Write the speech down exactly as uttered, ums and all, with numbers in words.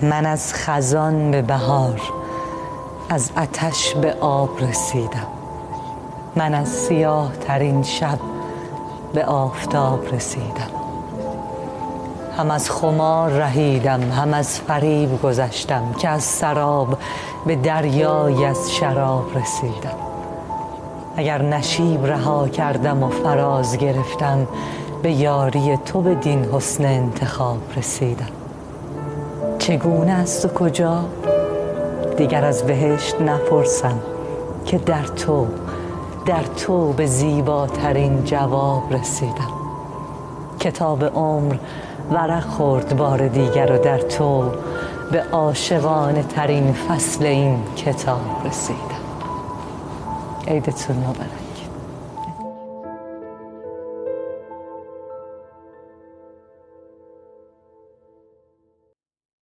من از خزان به بهار، از آتش به آب رسیدم. من از سیاه ترین شب به آفتاب رسیدم. هم از خمار رهیدم، هم از فریب گذشتم، که از سراب به دریای از شراب رسیدم. اگر نشیب رها کردم و فراز گرفتم، به یاری تو بدین حسن انتخاب رسیدم. چگونه است و کجا؟ دیگر از بهشت نپرسم، که در تو در تو به زیباترین جواب رسیدم. کتاب عمر ورق خورد بار دیگر و در تو به عاشقانه ترین فصل این کتاب رسیدم. عیدتون مبارک.